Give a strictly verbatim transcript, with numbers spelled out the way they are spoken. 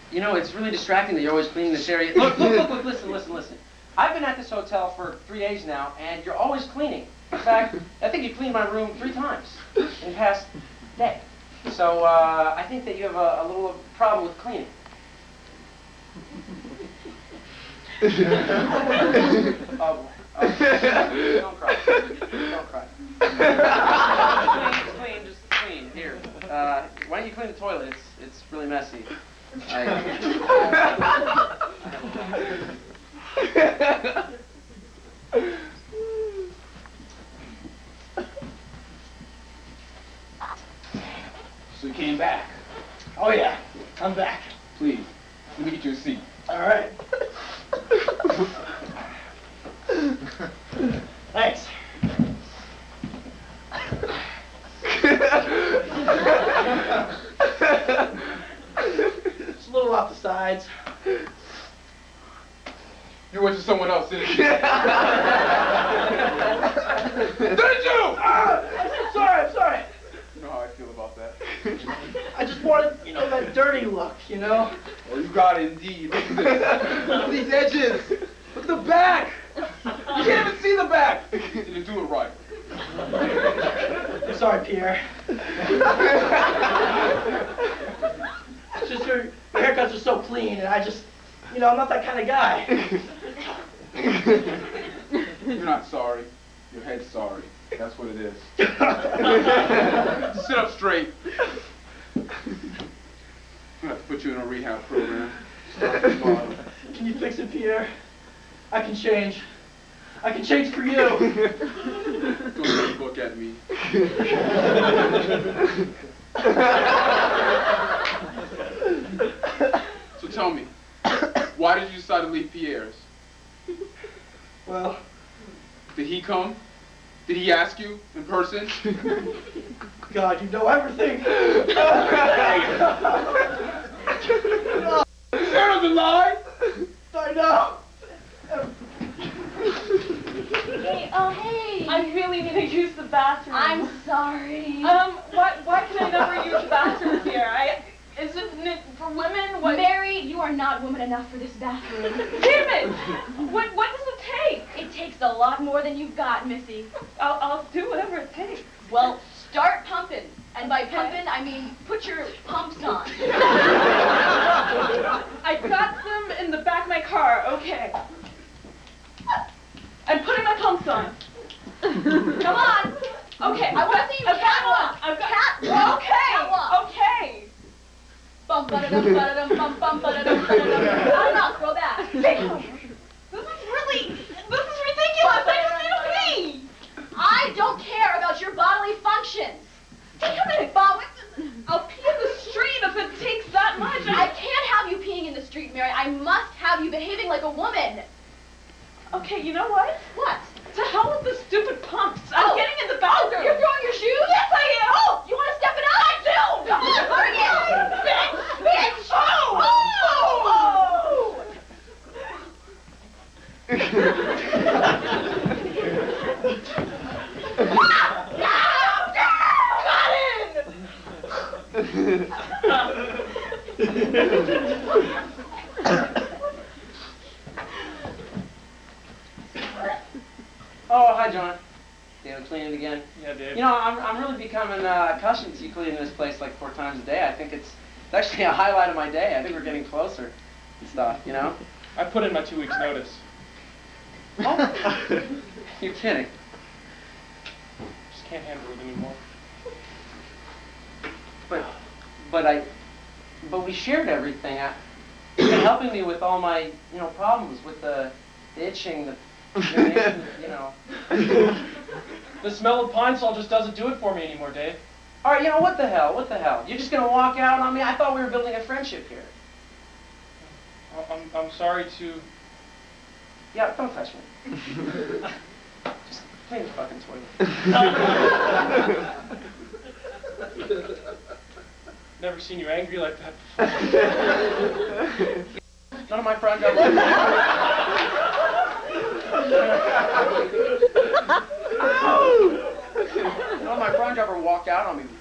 You know, it's really distracting that you're always cleaning this area. Look, look, look, look, listen, listen, listen. I've been at this hotel for three days now, and you're always cleaning. In fact, I think you cleaned my room three times in the past day. So, uh, I think that you have a, a little problem with cleaning. Oh, oh, don't cry. Don't cry. Just clean, just clean, just clean. Here. Uh, why don't you clean the toilet? It's, it's really messy. I, So you came back. Oh yeah, I'm back. Please, let me get you a seat. All right. Thanks. Just a little off the sides. You went to someone else, didn't you? Didn't you? Ah, I'm sorry, I'm sorry. You know how I feel about that. I just wanted, you know, that dirty look, you know? Well, you got it indeed. Look at this. Look at these edges. Look at the back. You can't even see the back. You didn't do it right. I'm sorry, Pierre. It's just your, your haircuts are so clean, and I just, you know, I'm not that kind of guy. You're not sorry. Your head's sorry. That's what it is. Sit up straight. I'm gonna have to put you in a rehab program. Start from the bottom. Can you fix it, Pierre? I can change. I can change for you. Don't look at me. So tell me, why did you decide to leave Pierre's? Well, did he come? Did he ask you in person? God, you know everything. There doesn't lie. I know. Hey, oh hey! I really need to use the bathroom. I'm sorry. Um, why, why can I never use the bathroom here? I, is it n for women? What? Mary, you are not woman enough for this bathroom. Damn it! What, what does it take? It takes a lot more than you've got, Missy. I'll, I'll do whatever it takes. Well, start pumping. And by pumping, I mean put your pumps on. I got them in the back of my car, okay. I'm putting my pumps on. Come on. Okay, I want to see you I've got catwalk. one. I've got Catwalk. Okay. Catwalk. Okay. Bum ba da dum ba da dum bum bum ba da dum ba da dum. Not enough. Throw that. Damn. This is really, this is ridiculous. I just need to pee. I don't care about your bodily functions. Damn it, Bob. I'll pee in the street if it takes that much. I can't have you peeing in the street, Mary. I must have you behaving like a woman. Okay, you know what? What? To hell with the stupid pumps. I'm Oh. getting in the bathroom. You're throwing your shoes? Yes, I am. Oh, you want to step it up? I do. Come on, hurry it. Bitch, bitch. Oh. Oh, hi, John. David cleaning again. Yeah, Dave. You know, I'm, I'm really becoming uh, accustomed to you cleaning this place like four times a day. I think it's, it's actually a highlight of my day. I think we're getting closer and stuff, you know? I put in my two weeks notice. Oh. You're kidding. Just can't handle it anymore. But, but I, but we shared everything. I, you've been helping me with all my, you know, problems with the, the itching, the, you know. The smell of pine sol just doesn't do it for me anymore, Dave. All right, you know, what the hell, what the hell? You're just gonna walk out on me? I thought we were building a friendship here. I'm, I'm sorry to... Yeah, don't touch me. Just clean the fucking toilet. Never seen you angry like that before. None of my friends got left. None of my friends ever walked out on me